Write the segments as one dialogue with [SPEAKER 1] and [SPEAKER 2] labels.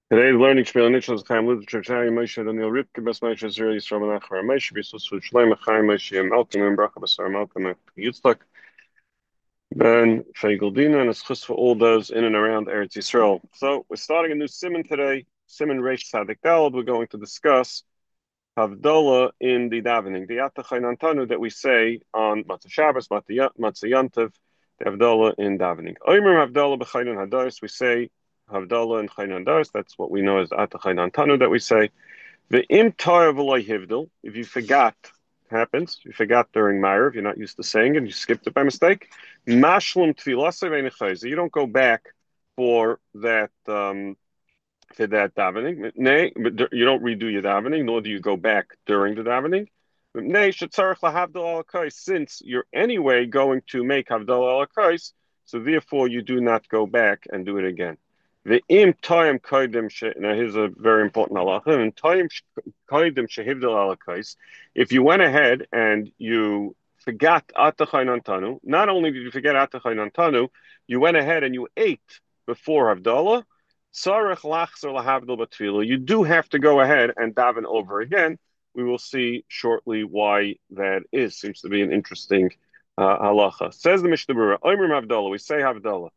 [SPEAKER 1] Today's learning spiel Nicholas Chaim Literature Shari Moshe Daniel Ripke Bas Moshe Israeli Yisrael Menachem Moshe Bisus Shleim Chaim Moshe Malcolm and Bracha Basar Malcolm Yitzchak Ben Feigeldina and a chus for all those in and around Eretz Yisrael. So we're starting a new simon today, Simon Reish Tzadik Daled. We're going to discuss Havdalah in the davening, the Atachay Antanu that we say on Matzah Shabbos, Matzah Yantav, the Havdalah in davening. Omer Havdalah b'Chaynan Hadas, we say Havdalah in Chaynan Hadas. That's what we know as Atachay Antanu that we say. The Im Toya V'Loi Hivdal, if you forgot, happens, you forgot during Ma'ariv, you're not used to saying it, you skipped it by mistake. Mashlum Tfilasei V'Nechayze, you don't go back for that. To that davening. Nay, but you don't redo your davening, nor do you go back during the davening. Nay, shetzarich lahavdal alakais, since you're anyway going to make havdal alakais, so therefore you do not go back and do it again. The im time koidim. Now here's a very important halacha. In time koidim shehivdal alakais, if you went ahead and you forgot atachay nantanu, not only did you forget atachay nantanu, you went ahead and you ate before havdalah. You do have to go ahead and daven over again. We will see shortly why that is. Seems to be an interesting halacha. Says the Mishnah Berurah, Omer Havdalah, we say Havdalah.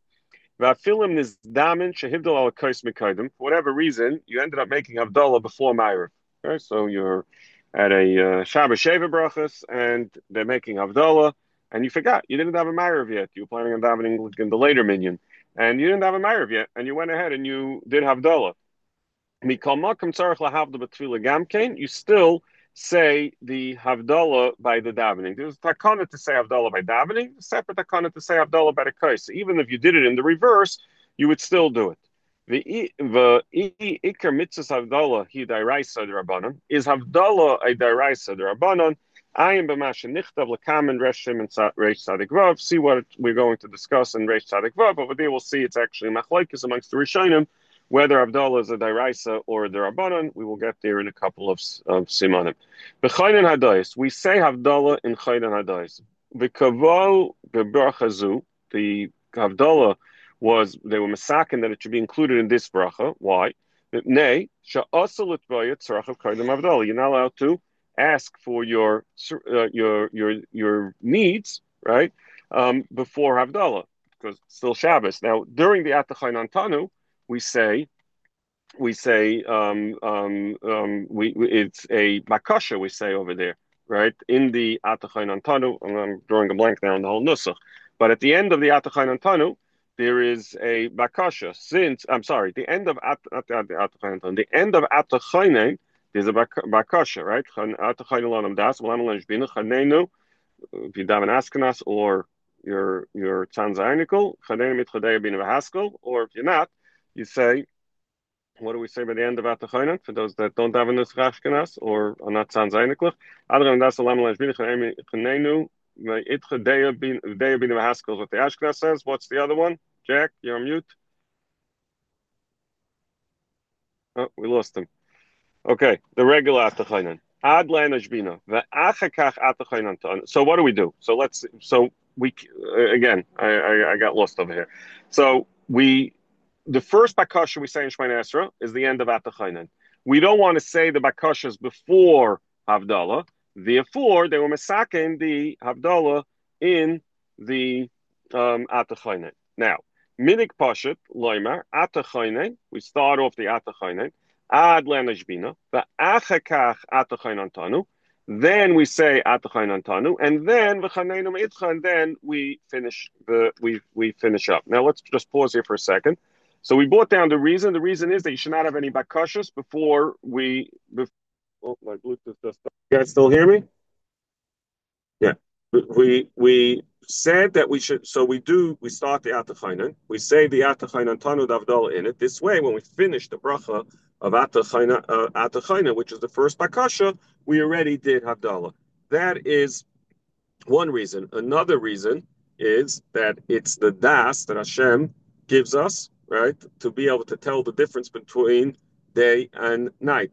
[SPEAKER 1] For whatever reason, you ended up making Havdalah before Ma'ariv. Okay, so you're at a Shabbos Sheva Brachas, and they're making Havdalah, and you forgot. You didn't have a Ma'ariv yet. You were planning on davening in the later minyan, and you didn't have a Ma'ariv yet, and you went ahead and you did Havdalah. You still say the Havdalah by the davening. There's a takana to say Havdalah by davening, a separate takana to say Havdalah by the kais. So even if you did it in the reverse, you would still do it. The ikar mitzvah Havdalah he dairaisa derabanan is Havdalah a dairaisa derabanan. I am b'masha nichtav lekamen reshim and reish tzadik vav. See what we're going to discuss in reish tzadik vav. Over there, we'll see it's actually machlokes amongst the rishonim whether Abdullah is a Dairaisa or a Darabanan. We will get there in a couple of simanim. B'chaynan hadayis, we say Abdullah in Chaynan hadayis. V'kavo b'brachazu, the Abdullah was, they were masakin that it should be included in this bracha. Why? Nay, sha'asa l'tbayat tzarachav kaidem Abdullah. You're not allowed to ask for your needs, right, before Abdullah, because it's still Shabbos. Now, during the Atachay Nantanu, we say it's a bakasha, we say over there, right? In the Atachay Nantanu, I'm drawing a blank there on the whole nusach, but at the end of the Atachay Nantanu, there is a bakasha. Since I'm sorry, the end of the end of Atachay, there's a bakasha, right? Atachay Lanam Das, Lanam Lanshbina, Chanenu, if you daven Askenas or your Tzanzainikal, Chanenu mit Chadeya Bina Vahaskel, or if you're not, you say, what do we say by the end of Atachaynan? For those that don't have a Nusach Ashkenaz or are not Sans Einiglich. Adran Das Salam Lashbin Chanenu Itcha Deya Bin Haskell is what the Ashkenaz says. What's the other one? Jack, you're on mute. Oh, we lost him. Okay, the regular Atachaynan. Ad Lanashbina. The Achakach Atachaynan. So what do we do? So we again, I got lost over here. So the first bakasha we say in Shemona Esra is the end of Atachaynan. We don't want to say the bakashas before Havdalah. Therefore, they were masakin the Havdalah in the Atachaynan. Now, minik pashat loimer Atachaynan. We start off the Atachaynan ad lenashbina the achakach Atachaynan tanu. Then we say Atachaynan tanu, and then v'chanenu itcha, and then we finish we finish up. Now let's just pause here for a second. So we brought down the reason. The reason is that you should not have any bakashas before we. Oh, my Bluetooth just. You guys still hear me? Yeah. We said that we should. So we start the Atachainan. We say the Atachainan Tanud Avdal in it. This way, when we finish the bracha of Atachainan, which is the first bakasha, we already did Havdalah. That is one reason. Another reason is that it's the das that Hashem gives us, right, to be able to tell the difference between day and night.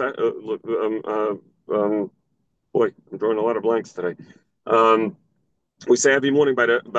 [SPEAKER 1] Boy, I'm drawing a lot of blanks today. we say every morning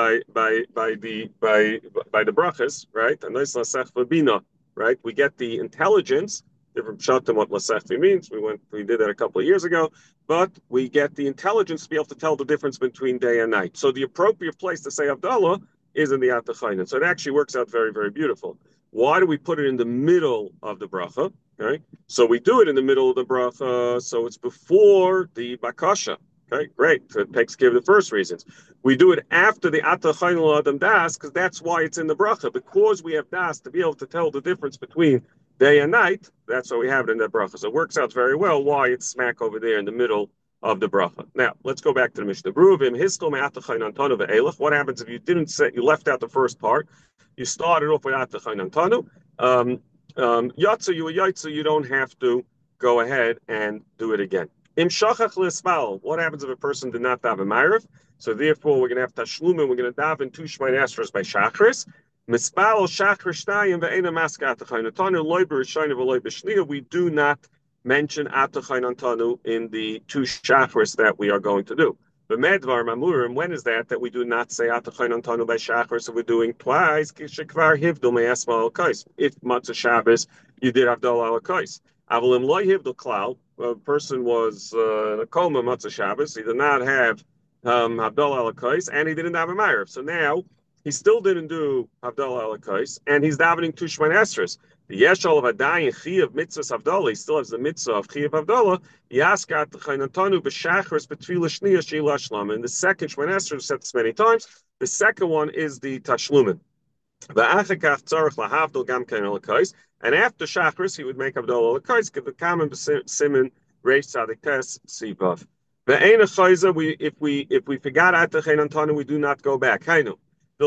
[SPEAKER 1] by the brachas, right? And nice lasech bina, right? We get the intelligence, different shot than what lasech means. We did that a couple of years ago, but we get the intelligence to be able to tell the difference between day and night. So the appropriate place to say Havdalah is in the Atachaynan. So it actually works out very, very beautiful. Why do we put it in the middle of the bracha? Okay, so we do it in the middle of the bracha, so it's before the bakasha. Okay, great. So it takes care of the first reasons. We do it after the Atachaynu Adam Das, because that's why it's in the bracha. Because we have Das to be able to tell the difference between day and night, that's why we have it in that bracha. So it works out very well why it's smack over there in the middle of the bracha. Now, let's go back to the Mishnah. Bruvim, Hiskel Me'atachaynu Antanu Ve'elach. What happens if you didn't say, you left out the first part? You started off with Atachaynu Antanu. Yatsu, you don't have to go ahead and do it again. Im shachach l'spal. What happens if a person did not daven ma'ariv? So therefore, we're going to have tashlumin. We're going to daven two shmay esrus by shachris. Mispal shachris shnayim ve'ena maska atachayim antanu loy b'rishayim v'loy b'shniya. We do not mention atachayim antanu in the two shachris that we are going to do. The medvar mamurim. When is that we do not say atachayim antanu by shachris? So we're doing twice. Kishekvar hivdul me'asma al kais. If matzah Shabbos, you did avdol al kais. Avolim loy hivdul klal. A person was in a coma matzah Shabbos. He did not have Havdalah Alakais, and he didn't have a Ma'ariv. So now he still didn't do Havdalah Alakais, and he's davening two Shemon Esrei. The Yeshal of Adayin Chi of Mitzvahs Havdalah. He still has the mitzvah of Chi of Havdalah. Yaskat Chaynatanu b'Shachris b'Tfilah Shniya Sheila Shlama. And the second Shemon Esrei, we've said this many times. The second one is the Tashlumin. And after Shachris, he would make Havdalah Alakais, give the common siman Reish Tzadik Tes Sivav. If we forgot Atachayim Antanu, we do not go back. Hainu. The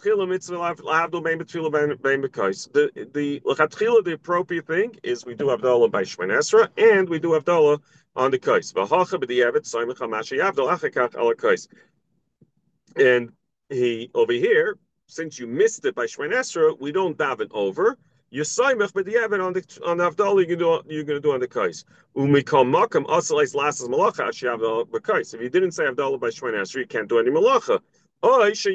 [SPEAKER 1] lechatchila, the appropriate thing is we do Havdalah by Shemon Esrei, and we do Havdalah on the kais. And he over here, since you missed it by Shemon Esrei, we don't daven over. You're saimach b'diavad on the Havdalah you're going to do on the kais. Umikol makam asalais lasas malacha ashiavdal b'kais. If you didn't say Havdalah by Shemon Esrei, you can't do any malacha. We'll see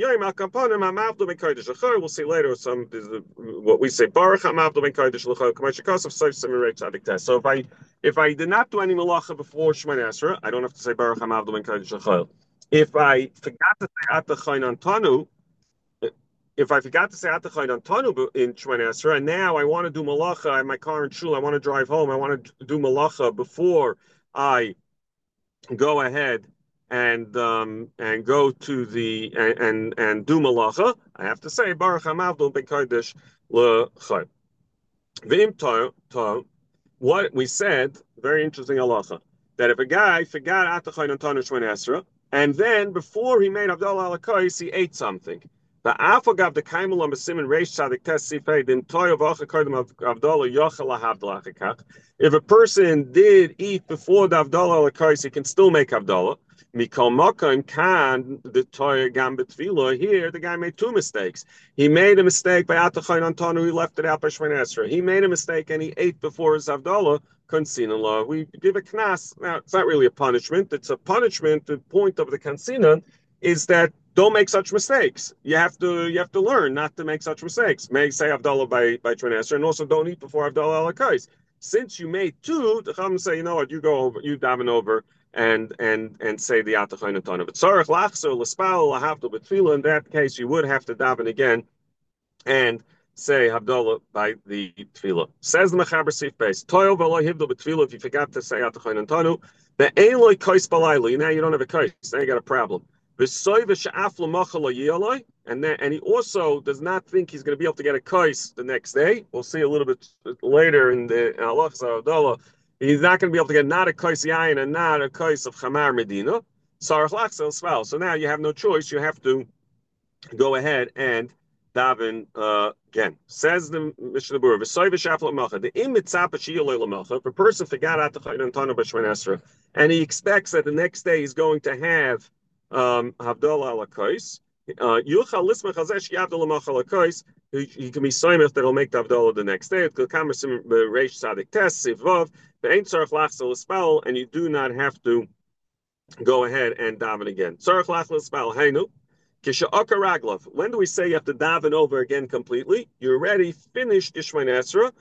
[SPEAKER 1] later some what we say Baruch Hamavdol Ben Kodesh L'Chol Kamashikos of Sof Simirei Tzadik Tes. So if I did not do any malacha before Shemon Esrei, I don't have to say Baruch Hamavdol Ben Kodesh L'Chol. If I forgot to say Atachayim Antanu, if I forgot to say Atachayim Antanu in Shemon Esrei, and now I want to do malacha in my car and shul, I want to drive home, I want to do malacha before I go ahead and go to the and do malacha, I have to say Baruch Hamavdol Ben Kodesh L'Chol. V'im to, what we said, very interesting halacha, that if a guy forgot Atachayim Antanu Shemon Esrei, and then before he made Havdalah Alakais, he ate something. The afagav the kaimul on b'simin reish tzadik tes sifei dim toy of achakodim Havdalah yochel Havdalah achikach. If a person did eat before the Havdalah Alakais, he can still make Havdalah. Mikol Makom can the Torah gam betfila. Here, the guy made two mistakes. He made a mistake by Atachayim Antanu. He left it out by Shemon Esrei. He made a mistake and he ate before his Havdalah. Kansinan law. We give a knas. Now, it's not really a punishment. It's a punishment. The point of the kansinan is that don't make such mistakes. You have to learn not to make such mistakes. May say Havdalah by Shemon Esrei, and also don't eat before Havdalah Alakais. Since you made two, the Chacham say, you know what, you go over, you daven over and say the Atachayim Antanu. But Tzarech Lachzer L'Spal L'Havdol B'Tfilah, in that case, you would have to daven again and say Havdalah by the Tfilah. Says the Mechaber Sif Beis, Toil V'Lo Hivdol B'Tfilah, if you forgot to say Atachayim Antanu, the Ein Loi Kais Balayla, now you don't have a kais, now you got a problem. And he also does not think he's going to be able to get a kais the next day. We'll see a little bit later in the Halachas Havdalah. He's not going to be able to get not a kais yayin and not a kais of Chamar Medina. So now you have no choice. You have to go ahead and daven again. Says the Mishnah Berurah, if a person forgot Atachayim Antanu b'Shemon Esrei, and he expects that the next day he's going to have Havdalah Alakais, he can be soimech that he'll make the Havdalah the next day. And you do not have to go ahead and daven again. When do we say you have to daven over again completely? You already finished Ishmael Esra.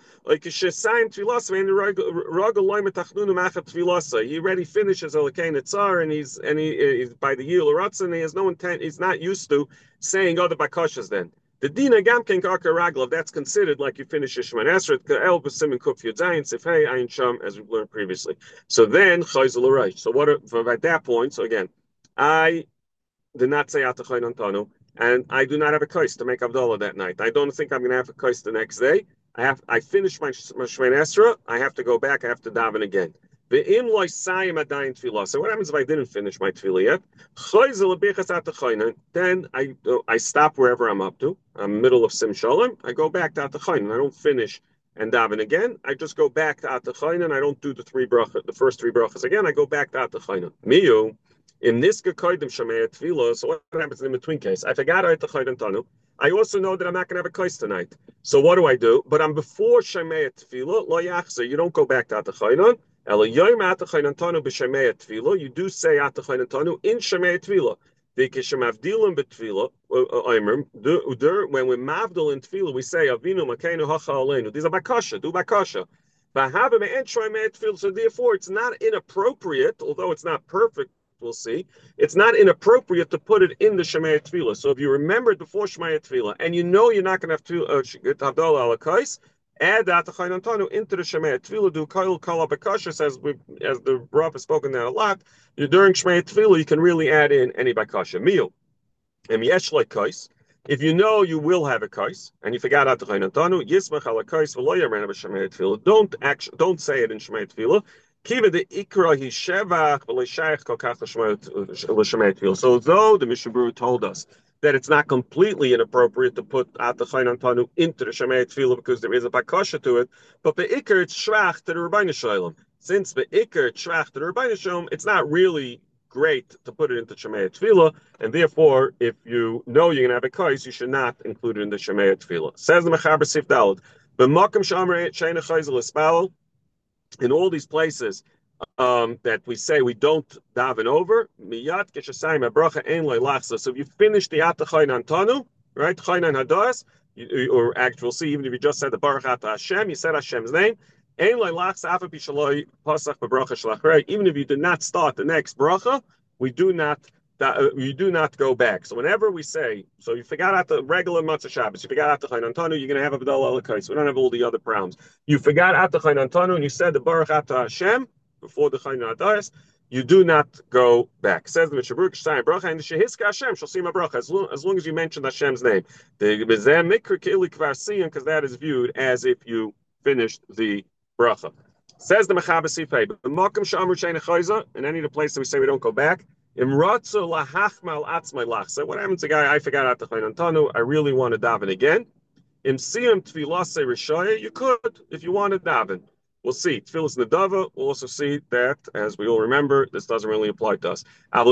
[SPEAKER 1] He already finishes Elakain Tzar, and he's by the Yil Ratzon, and he has no intent. He's not used to saying other bakashas. Then the Dina Gamken Karka Raglov, that's considered like you finish Ishmael Esra. El B'Simin Kuf Yud Zayin Sifhei Ayin Sham, as we've learned previously. So then Chayzel Reish. So what? At that point, so again, I did not say Atachayin Antanu, and I do not have a kais to make Abdullah that night. I don't think I'm going to have a kais the next day. I finished my Shmein Esra. I have to go back. I have to daven again. Ve'im loy sayim adayin tefillah. So what happens if I didn't finish my tefillah yet? Chayzel abichas Atachayin. Then I stop wherever I'm up to. I'm middle of Sim Shalom. I go back to Atachayin. I don't finish and daven again. I just go back to Atachayin, and I don't do the first three brachas again. I go back to Atachayin. Miyu. In this Gekoidim Shemei Tefillah, so what happens in between case? I forgot I had Tachayim Tanu. I also know that I'm not going to have a kais tonight. So what do? But I'm before Shemei Tefillah, Lo Yachzer. You don't go back to Atachayim. Ela Yom Atachayim Tanu b'Shemei Tefillah. You do say Atachayim Tanu in Shemei Tefillah. V'kishamavdilim b'Tefillah. When we're mavdil in Tefillah, we say Avinu Makeinu Hacha Aleinu. These are bakasha. Do bakasha. So therefore, it's not inappropriate, although it's not perfect. We'll see. It's not inappropriate to put it in the Shemaya Tefillah. So if you remember it before Shemaya Tefillah, and you know you're not going to have to Havdalah ala kais, add that Antanu into the Shemaya Tefillah. Do Kail Kala Bakashas, as the Rav has spoken there a lot. During Shemaya Tefillah, you can really add in any Bakasha. Meal. And yesh like kais. If you know you will have a kais and you forgot Atachayim Antanu, Yismach ala kais v'lo yaran of Shemaya Tefillah. Don't say it in Shemaya Tefillah. Kiva the ikra he shevach v'leishayich kol kach l'shemei tefillah. So though the Mishnah Berurah told us that it's not completely inappropriate to put Atachayim Antanu into the Shemei Tefillah because there is a bakasha to it, but the ikar it's shvach to the Rebbeinu Shalom. Since the ikar it's shvach to the Rebbeinu Shalom, it's not really great to put it into Shemei Tefillah, and therefore, if you know you're going to have a kais, you should not include it in the Shemei Tefillah. Says the Mechaber Sif Daled, b'makom she'amar she'ein chayzel espal. In all these places that we say we don't daven over, miyat keshasayim abracha ein leilachsa. So if you finish the Atachayim Antanu, right, Chaynan Hadas, or actually, we'll see, even if you just said the Baruch Ata Hashem, you said Hashem's name, ein leilachsa afa pishaloi pasach b'bracha shlachrei. Even if you did not start the next bracha, we do not go back. So whenever we say, so you forgot at the regular Matzah Shabbos, you forgot at the Chayin Antanu, you're going to have a B'dal Alakais. We don't have all the other problems. You forgot at the Chayin Antanu, and you said the Baruch Ata Hashem before the Chayin Adayas, you do not go back. Says the Mishnah Berurah, Sh'tayim bracha, and the Shehiska Hashem shall see my bracha, as long as you mention Hashem's name. The B'zeh Mikra K'ili Kvar Siyan, because that is viewed as if you finished the bracha. Says the Mechaber Sifei, the Makam Sh'amru Shein Chayza, in any of the places we say we don't go back. So what happens to guy? I forgot at the Chayin Antanu. I really want to daven again. In Siyam Tefillah Rishaya, you could if you want to daven. We'll see. Tefillas Nedava. We'll also see that, as we all remember, this doesn't really apply to us. If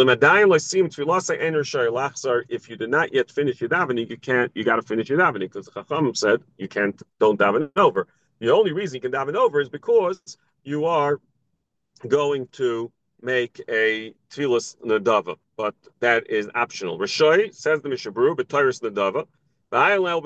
[SPEAKER 1] you did not yet finish your davening, you got to finish your davening because the Chacham said don't daven over. The only reason you can daven over is because you are going to make a tefillas nedava, but that is optional. Rishoi says the Mishnah Berurah, but Tyrus nedava. The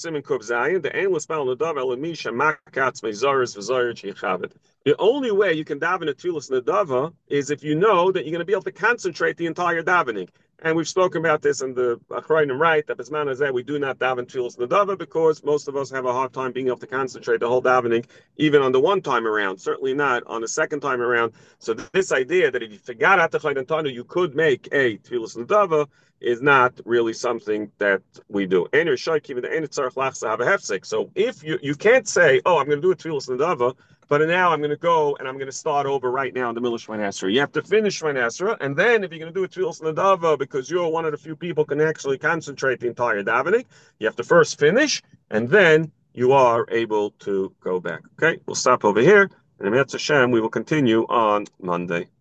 [SPEAKER 1] only way you can daven a tefillas nedava is if you know that you're going to be able to concentrate the entire davening. And we've spoken about this in the Achrayim, right? That Bisman is that we do not daven tefillas nedava because most of us have a hard time being able to concentrate the whole davening, even on the one time around. Certainly not on the second time around. So this idea that if you forgot at the Chayin Antanu, you could make a tefillas nedava is not really something that we do. So if you can't say, oh, I'm going to do a tefillas nedava, but now I'm going to go and I'm going to start over right now in the middle of Shemini Esrei. You have to finish Shemini Esrei, and then if you're going to do a tefillas nedava because you're one of the few people who can actually concentrate the entire davening, you have to first finish, and then you are able to go back. Okay, we'll stop over here, and Emet Hashem, we will continue on Monday.